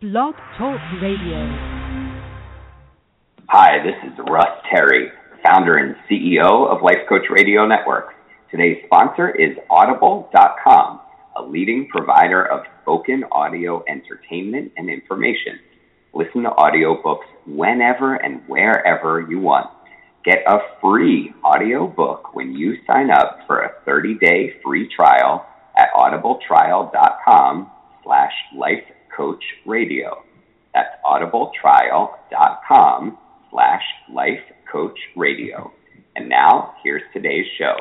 Blog Talk Radio. Hi, this is Russ Terry, founder and CEO of Life Coach Radio Network. Today's sponsor is Audible.com, a leading provider of spoken audio entertainment and information. Listen to audiobooks whenever and wherever you want. Get a free audiobook when you sign up for a 30-day free trial at audibletrial.com/lifecoachradio. That's audibletrial.com/lifecoachradio. And now, here's today's show.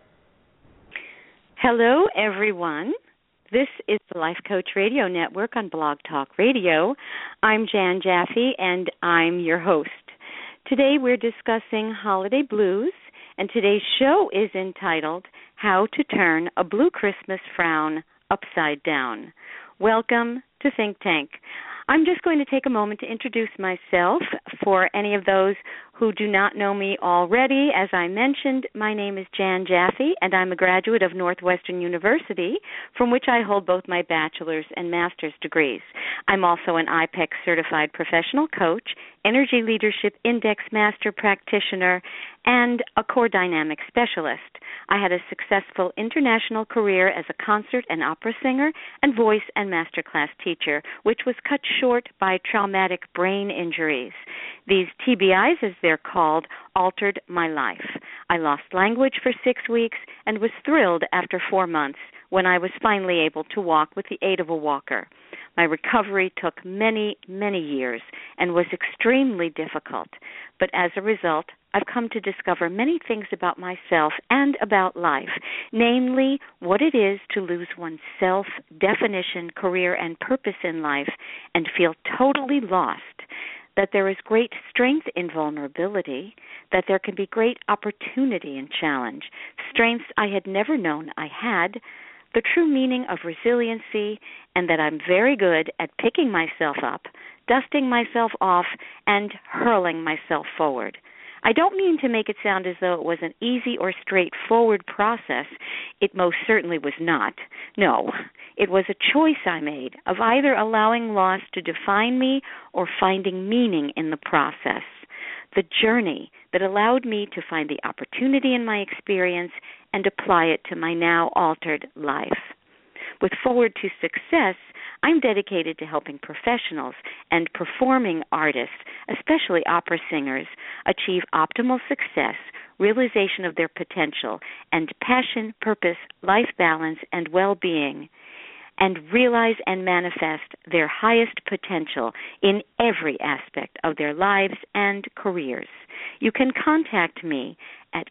Hello, everyone. This is the Life Coach Radio Network on Blog Talk Radio. I'm Jan Jaffe, and I'm your host. Today we're discussing holiday blues, and today's show is entitled How to Turn a Blue Christmas Frown Upside Down. Welcome to Think Tank. I'm just going to take a moment to introduce myself for any of those who do not know me already. As I mentioned, my name is Jan Jaffe, and I'm a graduate of Northwestern University, from which I hold both my bachelor's and master's degrees. I'm also an IPEX certified professional coach, energy leadership index master practitioner, and a core dynamic specialist. I had a successful international career as a concert and opera singer and voice and masterclass teacher, which was cut short by traumatic brain injuries. These TBIs, as they're called, altered my life. I lost language for 6 weeks and was thrilled after 4 months when I was finally able to walk with the aid of a walker. My recovery took many, many years and was extremely difficult. But as a result, I've come to discover many things about myself and about life, namely what it is to lose one's self-definition, career, and purpose in life and feel totally lost, that there is great strength in vulnerability, that there can be great opportunity in challenge, strengths I had never known I had, the true meaning of resiliency, and that I'm very good at picking myself up, dusting myself off, and hurling myself forward. I don't mean to make it sound as though it was an easy or straightforward process. It most certainly was not. No, it was a choice I made of either allowing loss to define me or finding meaning in the process. The journey that allowed me to find the opportunity in my experience and apply it to my now altered life. With Forward to Success, I'm dedicated to helping professionals and performing artists, especially opera singers, achieve optimal success, realization of their potential, and passion, purpose, life balance, and well-being, and realize and manifest their highest potential in every aspect of their lives and careers. You can contact me at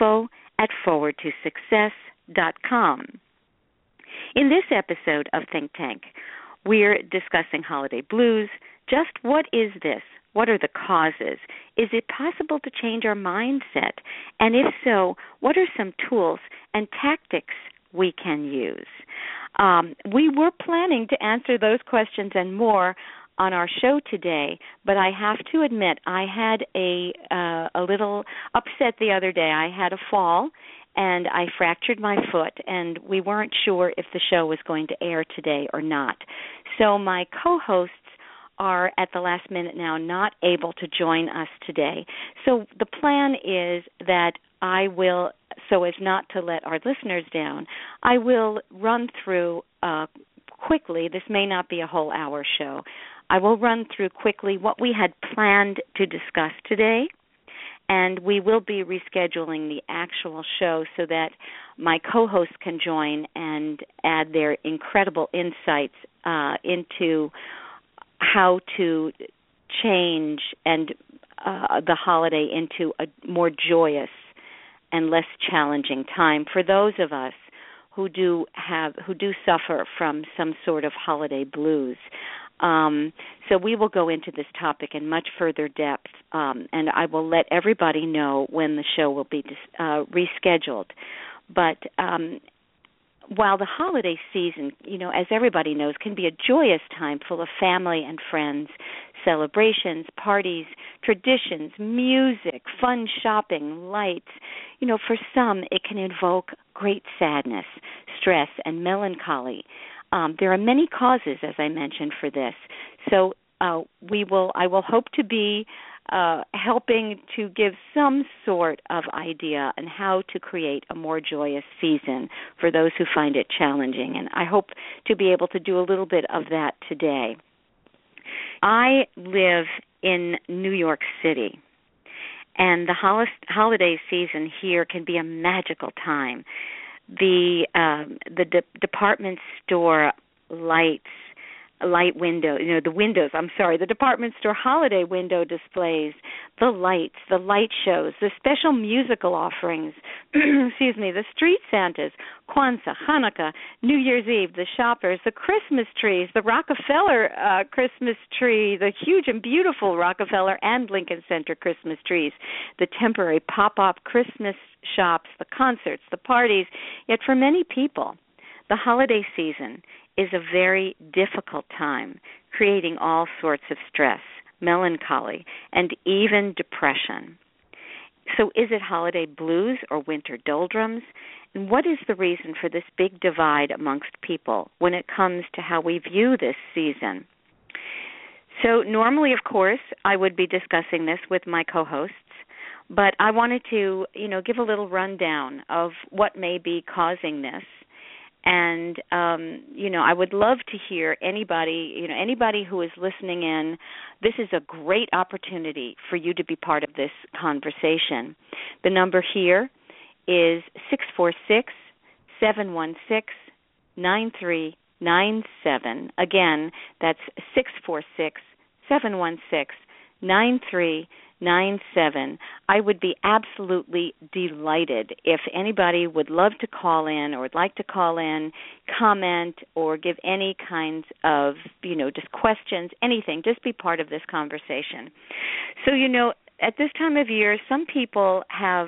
info@forwardtosuccess.com. In this episode of Think Tank, we're discussing holiday blues. Just what is this? What are the causes? Is it possible to change our mindset? And if so, what are some tools and tactics we can use? We were planning to answer those questions and more on our show today, but I have to admit I had a little upset the other day. I had a fall, and I fractured my foot, and we weren't sure if the show was going to air today or not. So my co-hosts are at the last minute now not able to join us today. So the plan is that I will, so as not to let our listeners down, I will run through quickly, this may not be a whole hour show, I will run through quickly what we had planned to discuss today, and we will be rescheduling the actual show so that my co-hosts can join and add their incredible insights into how to change and the holiday into a more joyous and less challenging time for those of us who do suffer from some sort of holiday blues. So we will go into this topic in much further depth, and I will let everybody know when the show will be rescheduled. But while the holiday season, as everybody knows, can be a joyous time full of family and friends, celebrations, parties, traditions, music, fun shopping, lights, for some it can invoke great sadness, stress, and melancholy. there are many causes, as I mentioned, for this. So I will hope to be helping to give some sort of idea on how to create a more joyous season for those who find it challenging. And I hope to be able to do a little bit of that today. I live in New York City, and the holiday season here can be a magical time. The department store light window, the department store holiday window displays, the light shows, the special musical offerings, the street Santas, Kwanzaa, Hanukkah, New Year's Eve, the shoppers, the Christmas trees, the Rockefeller Christmas tree, the huge and beautiful Rockefeller and Lincoln Center Christmas trees, the temporary pop-up Christmas shops, the concerts, the parties. Yet for many people, the holiday season is a very difficult time, creating all sorts of stress, melancholy, and even depression. So is it holiday blues or winter doldrums? And what is the reason for this big divide amongst people when it comes to how we view this season? So normally, of course, I would be discussing this with my co-hosts, but I wanted to, give a little rundown of what may be causing this. And, I would love to hear anybody who is listening in. This is a great opportunity for you to be part of this conversation. The number here is 646-716-9397. Again, that's 646-716-9397. I would be absolutely delighted if anybody would love to call in or would like to call in, comment, or give any kinds of, just questions, anything. Just be part of this conversation. So, at this time of year, some people have,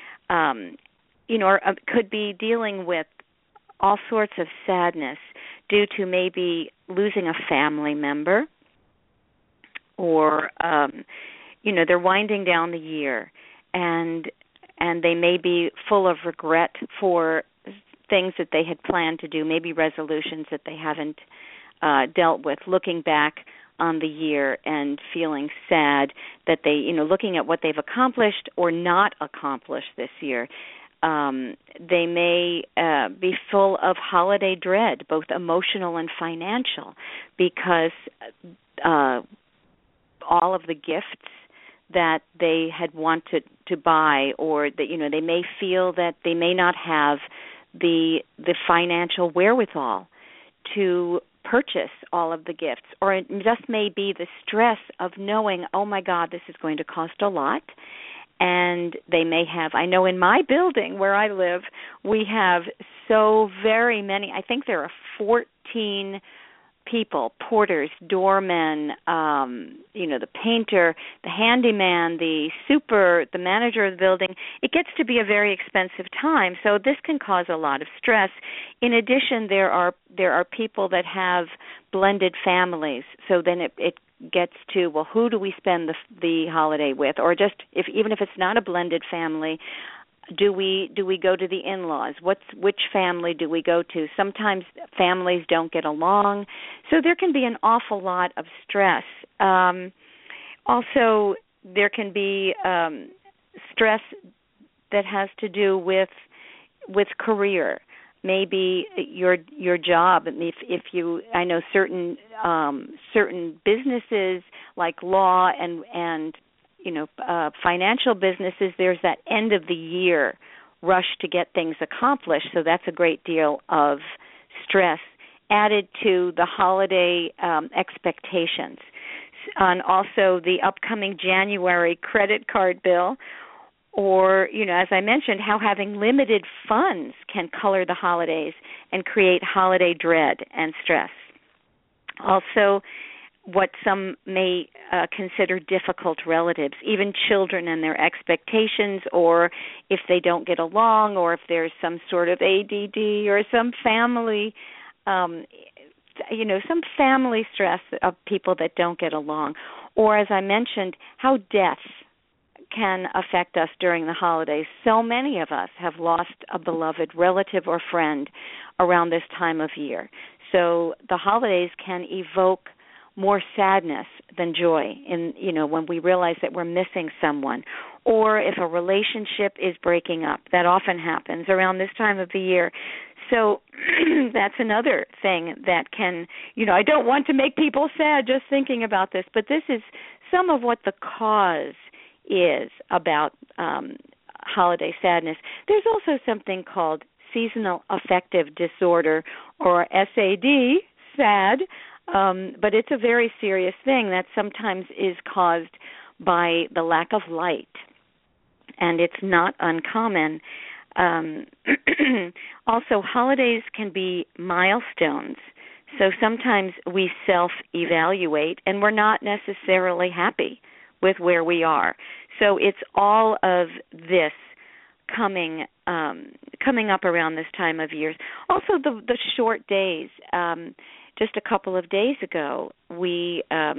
could be dealing with all sorts of sadness due to maybe losing a family member or they're winding down the year, and they may be full of regret for things that they had planned to do, maybe resolutions that they haven't dealt with, looking back on the year and feeling sad that they, looking at what they've accomplished or not accomplished this year. They may be full of holiday dread, both emotional and financial, because all of the gifts that they had wanted to buy, or that they may feel that they may not have the financial wherewithal to purchase all of the gifts, or it just may be the stress of knowing, oh my God, this is going to cost a lot. And they may have, I know in my building where I live, we have so very many, I think there are 14 people, porters, doormen, the painter, the handyman, the manager of the building. It gets to be a very expensive time, so this can cause a lot of stress. In addition, there are people that have blended families, so then it gets to, well, who do we spend the holiday with? Or just even if it's not a blended family, do we go to the in-laws? Which family do we go to? Sometimes families don't get along, so there can be an awful lot of stress. Also, there can be stress that has to do with career. Maybe your job. If you, I know certain businesses like law and financial businesses, there's that end of the year rush to get things accomplished. So that's a great deal of stress added to the holiday expectations. And also the upcoming January credit card bill, or, as I mentioned, how having limited funds can color the holidays and create holiday dread and stress. Also, what some may consider difficult relatives, even children and their expectations, or if they don't get along, or if there's some sort of ADD or some family, some family stress of people that don't get along. Or, as I mentioned, how death can affect us during the holidays. So many of us have lost a beloved relative or friend around this time of year. So the holidays can evoke more sadness than joy when we realize that we're missing someone, or if a relationship is breaking up. That often happens around this time of the year. So that's another thing that can, I don't want to make people sad just thinking about this, but this is some of what the cause is about holiday sadness. There's also something called seasonal affective disorder, or SAD, SAD, but it's a very serious thing that sometimes is caused by the lack of light, and it's not uncommon. Also, holidays can be milestones, so sometimes we self-evaluate, and we're not necessarily happy with where we are. So it's all of this coming up around this time of year. Also, the short days. Just a couple of days ago, 2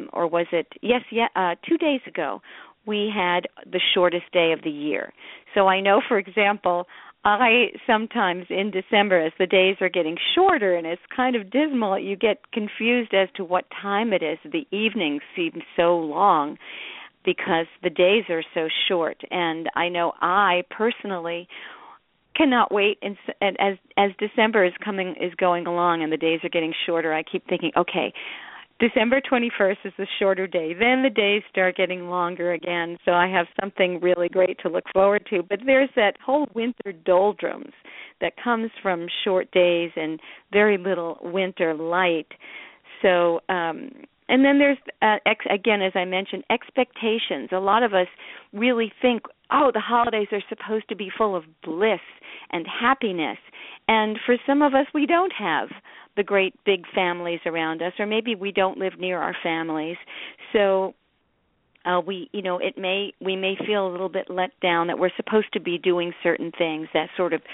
days ago, we had the shortest day of the year. So I know, for example, I sometimes in December, as the days are getting shorter and it's kind of dismal, you get confused as to what time it is. The evenings seem so long because the days are so short. And I know I personally cannot wait, and as December is going along and the days are getting shorter, I keep thinking, okay, December 21st is the shorter day. Then the days start getting longer again, so I have something really great to look forward to. But there's that whole winter doldrums that comes from short days and very little winter light. So, and then there's, again, as I mentioned, expectations. A lot of us really think, the holidays are supposed to be full of bliss and happiness. And for some of us, we don't have the great big families around us, or maybe we don't live near our families. So we may feel a little bit let down that we're supposed to be doing certain things that sort of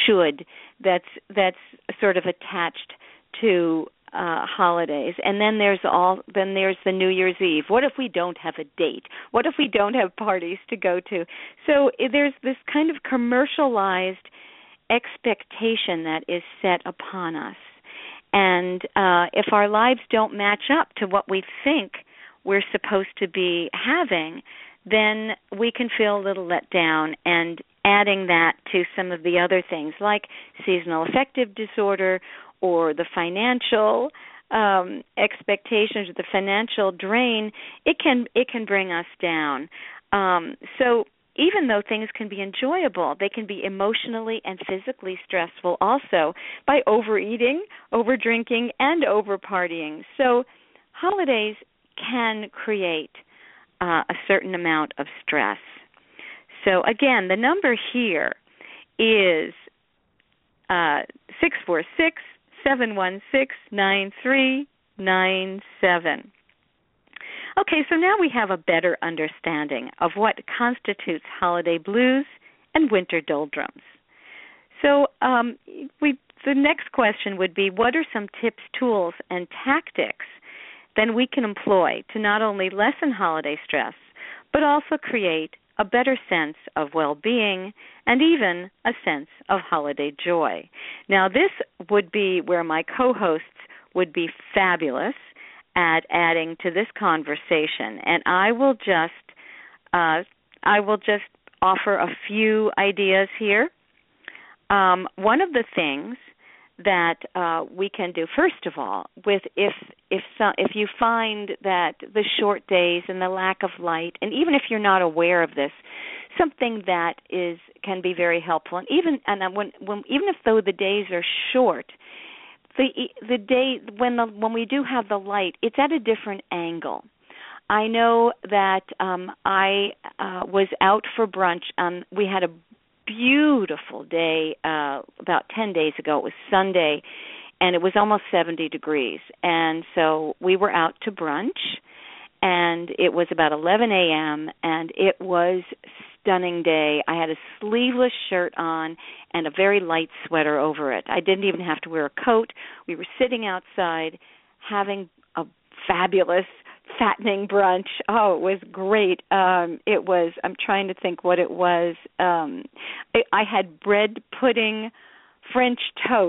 that's sort of attached to holidays. And then there's the New Year's Eve. What if we don't have a date? What if we don't have parties to go to? So there's this kind of commercialized expectation that is set upon us. And if our lives don't match up to what we think we're supposed to be having, then we can feel a little let down. And adding that to some of the other things like seasonal affective disorder or the financial expectations, or the financial drain, it can bring us down. So even though things can be enjoyable, they can be emotionally and physically stressful also by overeating, overdrinking, and overpartying. So holidays can create a certain amount of stress. So again, the number here is 646-716-9397. Okay, so now we have a better understanding of what constitutes holiday blues and winter doldrums. So the next question would be, what are some tips, tools, and tactics that we can employ to not only lessen holiday stress, but also create a better sense of well-being and even a sense of holiday joy? Now, this would be where my co-hosts would be fabulous at adding to this conversation, and I will just offer a few ideas here. One of the things that we can do, first of all, if you find that the short days and the lack of light, and even if you're not aware of this, something that can be very helpful, and even if though the days are short, the day when we do have the light, it's at a different angle. I know that I was out for brunch. We had a beautiful day about 10 days ago. It was Sunday, and it was almost 70 degrees. And so we were out to brunch, and it was about 11 a.m., and it was stunning day. I had a sleeveless shirt on and a very light sweater over it. I didn't even have to wear a coat. We were sitting outside having a fabulous fattening brunch. Oh, it was great. I'm trying to think what it was. I had bread pudding, French toast.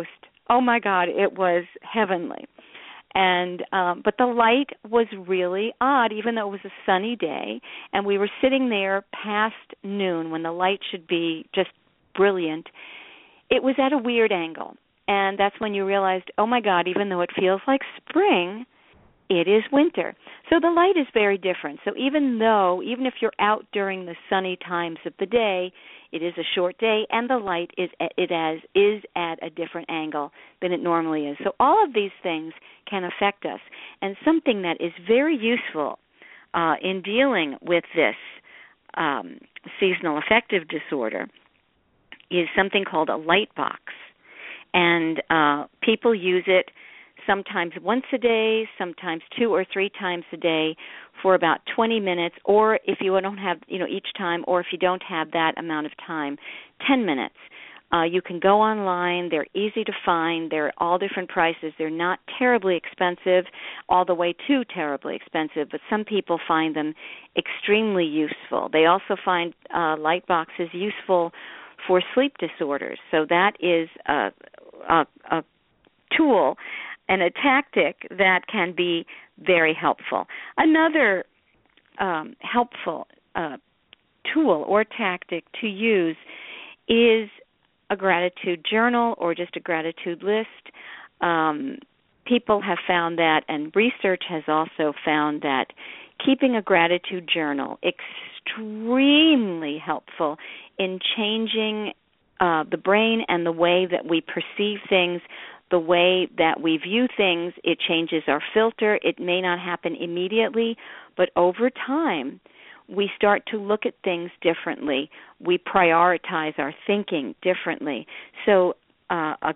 oh my God, it was heavenly. And but the light was really odd, even though it was a sunny day, and we were sitting there past noon when the light should be just brilliant. It was at a weird angle, and that's when you realized, oh my God, even though it feels like spring, it is winter. So the light is very different. So even if you're out during the sunny times of the day, it is a short day, and the light is at a different angle than it normally is. So all of these things can affect us. And something that is very useful in dealing with this seasonal affective disorder is something called a light box. And people use it sometimes once a day, sometimes 2 or 3 times a day for about 20 minutes, or if you don't have, each time, or if you don't have that amount of time, 10 minutes. You can go online. They're easy to find. They're all different prices. They're not terribly expensive, all the way to terribly expensive, but some people find them extremely useful. They also find light boxes useful for sleep disorders. So that is a tool and a tactic that can be very helpful. Another helpful tool or tactic to use is a gratitude journal or just a gratitude list. People have found that, and research has also found that keeping a gratitude journal extremely helpful in changing the brain and the way that we perceive things, the way that we view things. It changes our filter. It may not happen immediately, but over time, we start to look at things differently. We prioritize our thinking differently. So a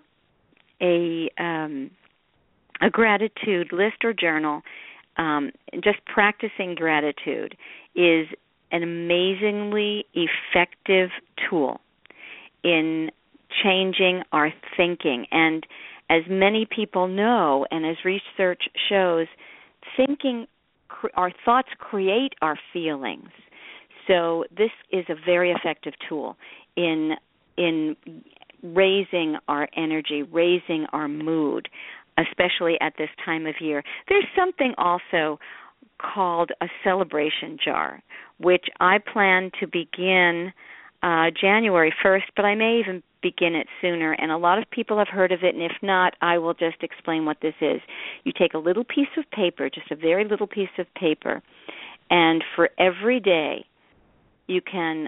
gratitude list or journal, just practicing gratitude, is an amazingly effective tool in changing our thinking. And as many people know, and as research shows, our thoughts create our feelings. So this is a very effective tool in raising our energy, raising our mood, especially at this time of year. There's something also called a celebration jar, which I plan to begin January 1st, but I may even begin it sooner, and a lot of people have heard of it, and if not, I will just explain what this is. You take a little piece of paper, just a very little piece of paper, and for every day you can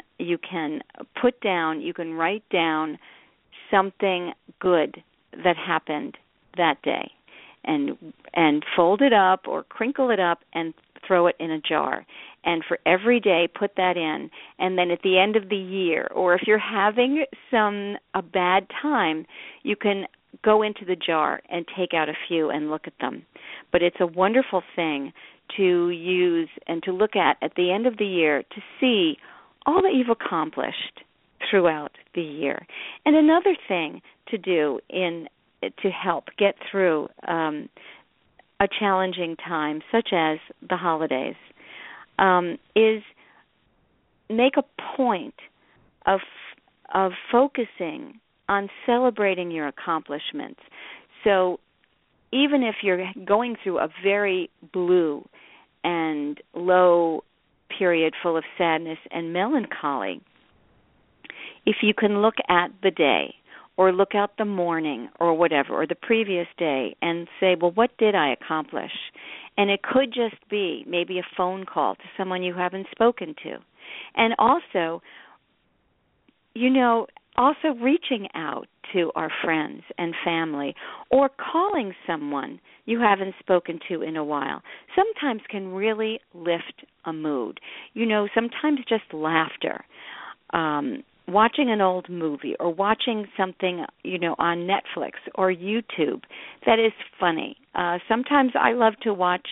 write down something good that happened that day, and fold it up or crinkle it up and throw it in a jar. And for every day, put that in. And then at the end of the year, or if you're having a bad time, you can go into the jar and take out a few and look at them. But it's a wonderful thing to use and to look at the end of the year to see all that you've accomplished throughout the year. And another thing to do to help get through a challenging time, such as the holidays, is make a point of focusing on celebrating your accomplishments. So even if you're going through a very blue and low period full of sadness and melancholy, if you can look at the day or look at the morning or whatever, or the previous day, and say, well, what did I accomplish? And it could just be maybe a phone call to someone you haven't spoken to. And also, also reaching out to our friends and family or calling someone you haven't spoken to in a while sometimes can really lift a mood. Sometimes just laughter. Watching an old movie or watching something, on Netflix or YouTube that is funny. Sometimes I love to watch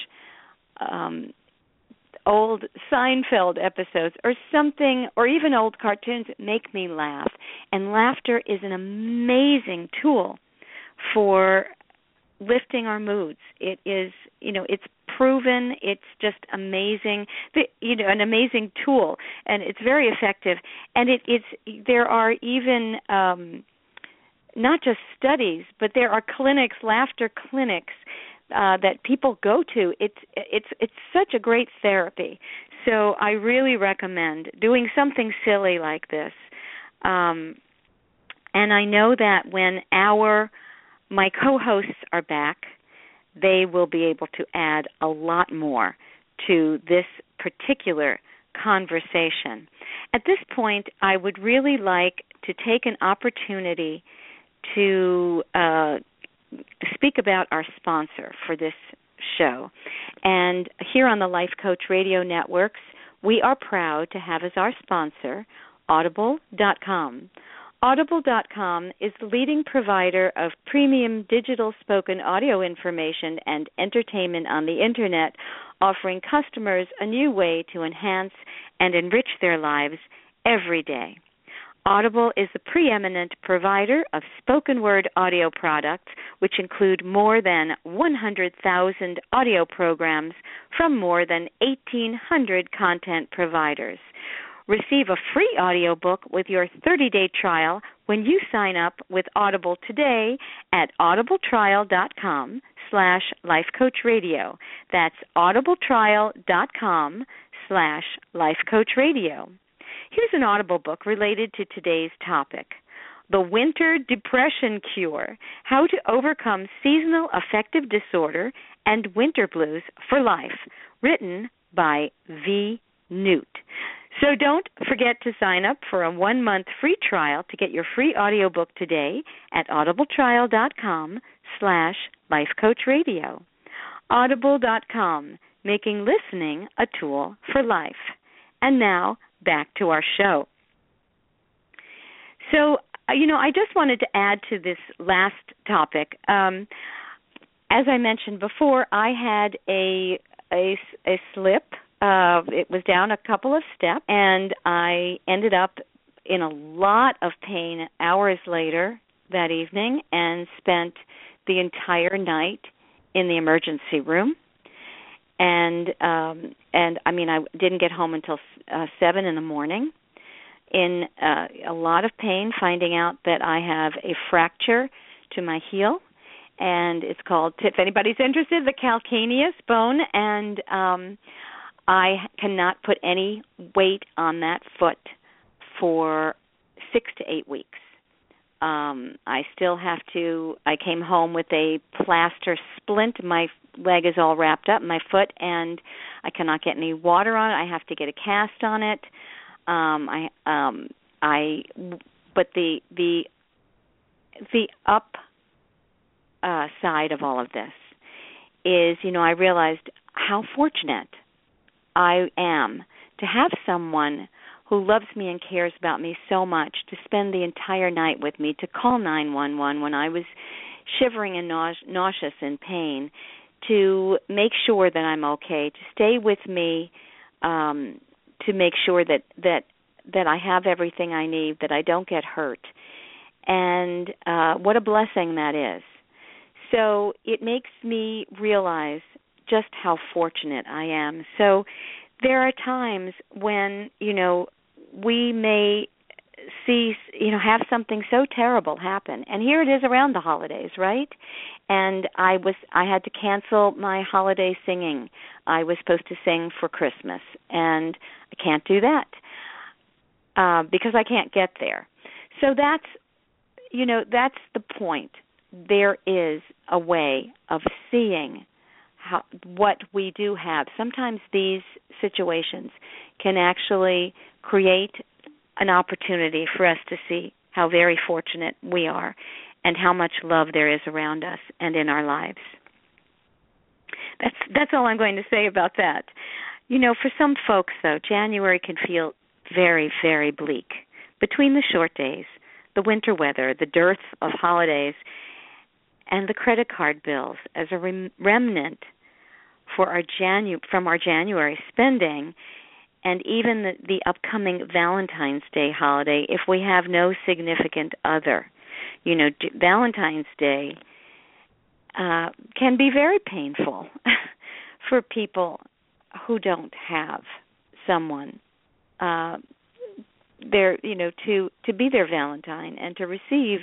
old Seinfeld episodes or something, or even old cartoons that make me laugh. And laughter is an amazing tool for lifting our moods. It is, it's proven. It's just amazing. An amazing tool, and it's very effective. And there are even not just studies, but there are clinics, laughter clinics, that people go to. It's such a great therapy. So I really recommend doing something silly like this. And I know that when my co-hosts are back, they will be able to add a lot more to this particular conversation. At this point, I would really like to take an opportunity to speak about our sponsor for this show. And here on the Life Coach Radio Networks, we are proud to have as our sponsor Audible.com. Audible.com is the leading provider of premium digital spoken audio information and entertainment on the Internet, offering customers a new way to enhance and enrich their lives every day. Audible is the preeminent provider of spoken word audio products, which include more than 100,000 audio programs from more than 1,800 content providers. Receive a free audiobook with your 30-day trial when you sign up with Audible today at audibletrial.com/lifecoachradio. That's audibletrial.com/lifecoachradio. Here's an Audible book related to today's topic, The Winter Depression Cure, How to Overcome Seasonal Affective Disorder and Winter Blues for Life, written by V. Newt. So don't forget to sign up for a 1-month free trial to get your free audiobook today at audibletrial.com/lifecoachradio. Audible.com, making listening a tool for life. And now, back to our show. So, I just wanted to add to this last topic. As I mentioned before, I had a slip. It was down a couple of steps, and I ended up in a lot of pain hours later that evening and spent the entire night in the emergency room. And I didn't get home until 7 in the morning, in a lot of pain, finding out that I have a fracture to my heel, and it's called, if anybody's interested, the calcaneus bone, and I cannot put any weight on that foot for 6 to 8 weeks. I still have to, I came home with a plaster splint. My leg is all wrapped up, my foot, and I cannot get any water on it. I have to get a cast on it. But the up side of all of this is, I realized how fortunate I am to have someone who loves me and cares about me so much, to spend the entire night with me, to call 911 when I was shivering and nauseous in pain, to make sure that I'm okay, to stay with me, to make sure that I have everything I need, that I don't get hurt. And what a blessing that is. So it makes me realize just how fortunate I am. So there are times when, we may see, have something so terrible happen. And here it is around the holidays, right? And I had to cancel my holiday singing. I was supposed to sing for Christmas, and I can't do that because I can't get there. So that's the point. There is a way of seeing what we do have. Sometimes these situations can actually create an opportunity for us to see how very fortunate we are and how much love there is around us and in our lives. That's all I'm going to say about that. For some folks, though, January can feel very, very bleak. Between the short days, the winter weather, the dearth of holidays, and the credit card bills as a remnant from our January spending, and even the upcoming Valentine's Day holiday, if we have no significant other. Valentine's Day can be very painful for people who don't have someone there, to be their Valentine and to receive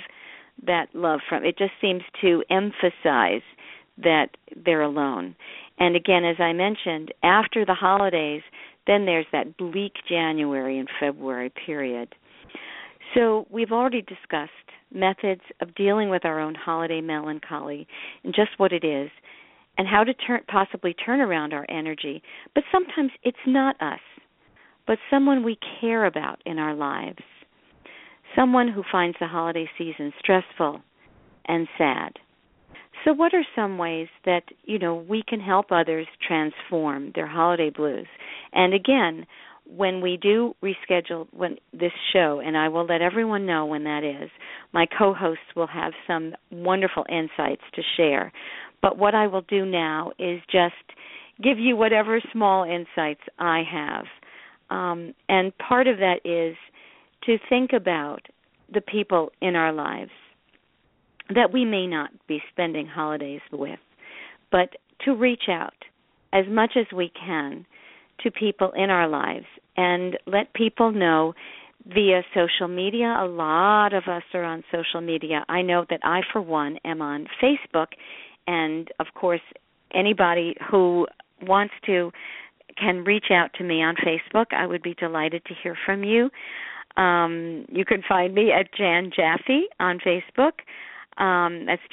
that love from. It just seems to emphasize that they're alone. And again, as I mentioned, after the holidays, then there's that bleak January and February period. So we've already discussed methods of dealing with our own holiday melancholy and just what it is and how to possibly turn around our energy. But sometimes it's not us, but someone we care about in our lives, someone who finds the holiday season stressful and sad. So what are some ways that, we can help others transform their holiday blues? And again, when we do reschedule this show, and I will let everyone know when that is, my co-hosts will have some wonderful insights to share. But what I will do now is just give you whatever small insights I have. And part of that is to think about the people in our lives that we may not be spending holidays with, but to reach out as much as we can to people in our lives and let people know via social media. A lot of us are on social media. I know that I, for one, am on Facebook, and, of course, anybody who wants to can reach out to me on Facebook. I would be delighted to hear from you. You can find me at Jan Jaffe on Facebook. That's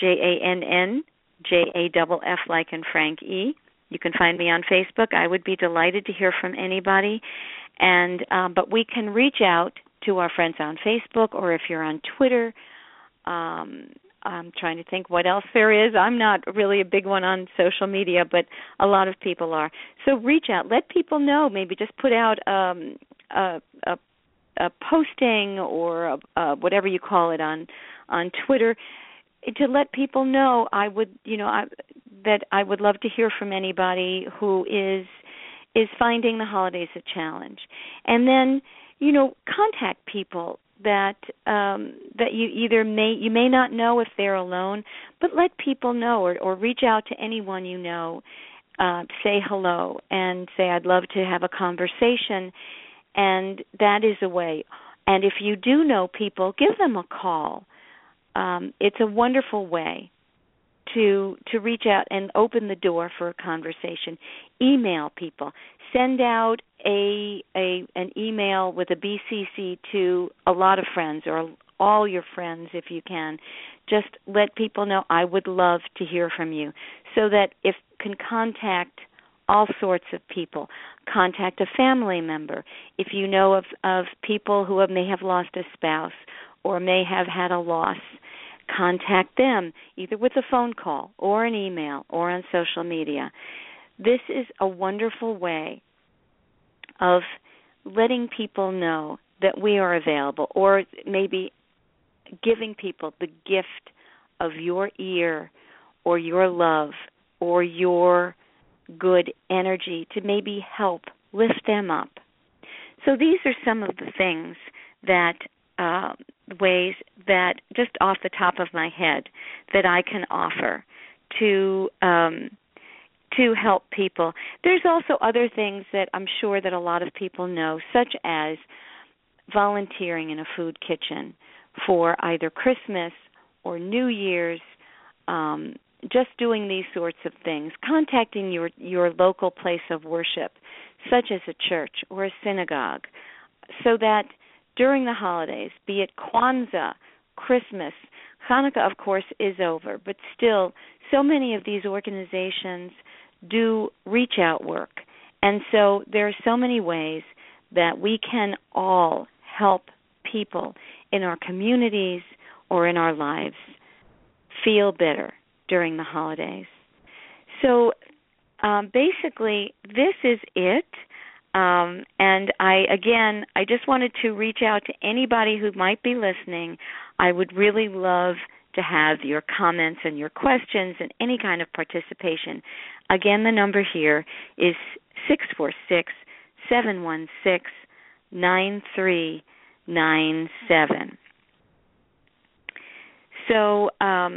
JANNJAFF like in Frank E. You can find me on Facebook. I would be delighted to hear from anybody. And but we can reach out to our friends on Facebook, or if you're on Twitter. I'm trying to think what else there is. I'm not really a big one on social media, but a lot of people are. So reach out. Let people know. Maybe just put out a posting or whatever you call it on Twitter, to let people know that I would love to hear from anybody who is finding the holidays a challenge. And then, contact people that you may not know if they're alone, but let people know, or reach out to anyone you know, say hello and say, I'd love to have a conversation, and that is a way. And if you do know people, give them a call. It's a wonderful way to reach out and open the door for a conversation. Email people. Send out an email with a BCC to a lot of friends or all your friends if you can. Just let people know, I would love to hear from you, so that if can contact all sorts of people. Contact a family member. If you know of people who may have lost a spouse or may have had a loss, contact them either with a phone call or an email or on social media. This is a wonderful way of letting people know that we are available, or maybe giving people the gift of your ear or your love or your good energy to maybe help lift them up. So these are some of the things that ways that, just off the top of my head, that I can offer to help people. There's also other things that I'm sure that a lot of people know, such as volunteering in a food kitchen for either Christmas or New Year's, just doing these sorts of things, contacting your local place of worship, such as a church or a synagogue, so that during the holidays, be it Kwanzaa, Christmas, Hanukkah, of course, is over, but still, so many of these organizations do reach-out work. And so there are so many ways that we can all help people in our communities or in our lives feel better during the holidays. So basically, this is it. And I just wanted to reach out to anybody who might be listening. I would really love to have your comments and your questions and any kind of participation. Again, the number here is 646-716-9397. So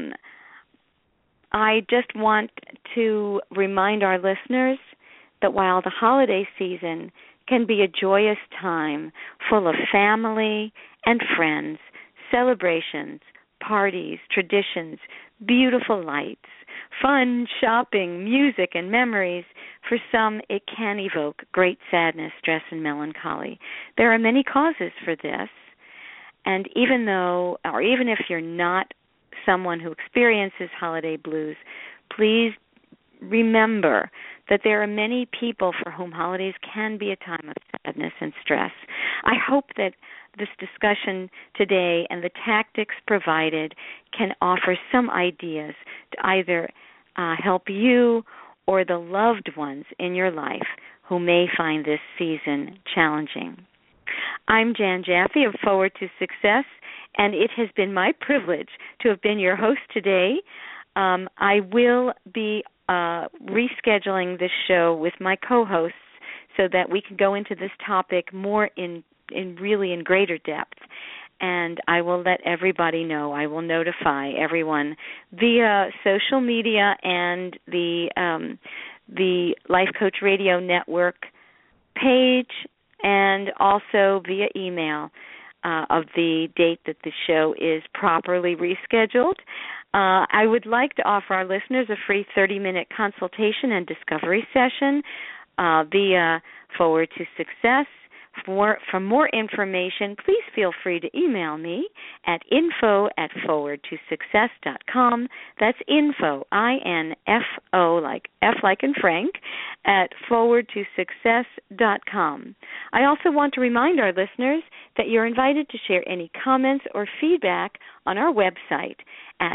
I just want to remind our listeners that while the holiday season can be a joyous time full of family and friends, celebrations, parties, traditions, beautiful lights, fun, shopping, music, and memories. For some, it can evoke great sadness, stress, and melancholy. There are many causes for this, and even if you're not someone who experiences holiday blues, please remember that there are many people for whom holidays can be a time of sadness and stress. I hope that this discussion today and the tactics provided can offer some ideas to either help you or the loved ones in your life who may find this season challenging. I'm Jan Jaffe of Forward to Success, and it has been my privilege to have been your host today. I will be rescheduling this show with my co-hosts so that we can go into this topic more in greater depth. And I will let everybody know. I will notify everyone via social media and the Life Coach Radio Network page, and also via email of the date that the show is properly rescheduled. I would like to offer our listeners a free 30-minute consultation and discovery session via Forward to Success. For more information, please feel free to email me at info@forwardtosuccess.com. That's info, I-N-F-O, like F like in Frank, at forwardtosuccess.com. I also want to remind our listeners that you're invited to share any comments or feedback on our website at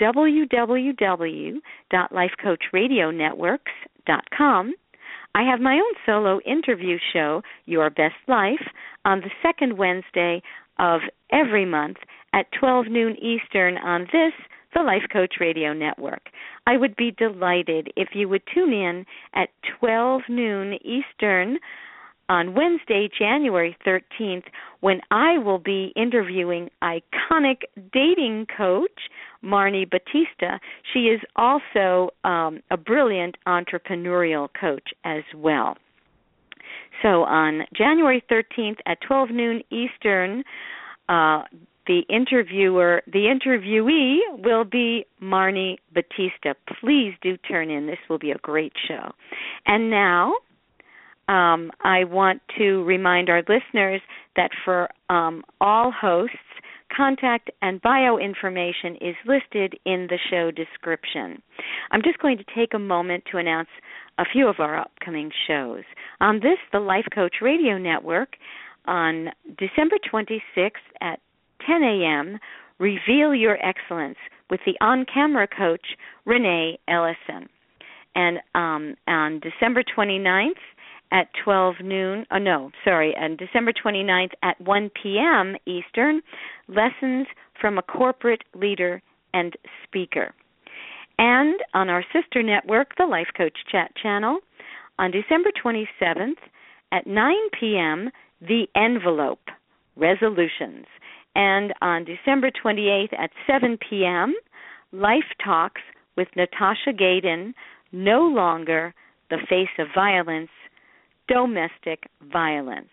www.lifecoachradionetworks.com. I have my own solo interview show, Your Best Life, on the second Wednesday of every month at 12 noon Eastern on the Life Coach Radio Network. I would be delighted if you would tune in at 12 noon Eastern on Wednesday, January 13th, when I will be interviewing iconic dating coach Marnie Batista. She is also a brilliant entrepreneurial coach as well. So on January 13th at 12 noon Eastern, the interviewee will be Marnie Batista. Please do turn in. This will be a great show. And now I want to remind our listeners that for all hosts, contact and bio information is listed in the show description. I'm just going to take a moment to announce a few of our upcoming shows. On the Life Coach Radio Network, on December 26th at 10 a.m., Reveal Your Excellence with the on-camera coach, Renee Ellison. And on December 29th, at 12 noon, on December 29th at 1 p.m. Eastern, Lessons from a Corporate Leader and Speaker. And on our sister network, the Life Coach Chat Channel, on December 27th at 9 p.m., The Envelope, Resolutions. And on December 28th at 7 p.m., Life Talks with Natasha Gaydon, No Longer the Face of Violence, Domestic Violence.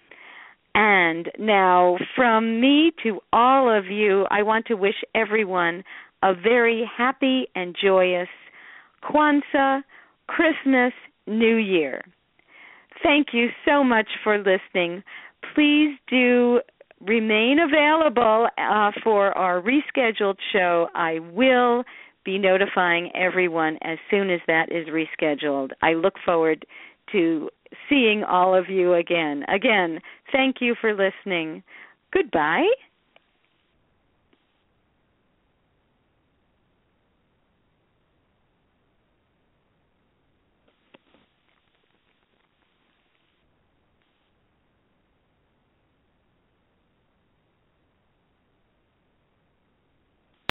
And now, from me to all of you, I want to wish everyone a very happy and joyous Kwanzaa, Christmas, New Year. Thank you so much for listening. Please do remain available for our rescheduled show. I will be notifying everyone as soon as that is rescheduled. I look forward to seeing all of you again. Again, thank you for listening. Goodbye.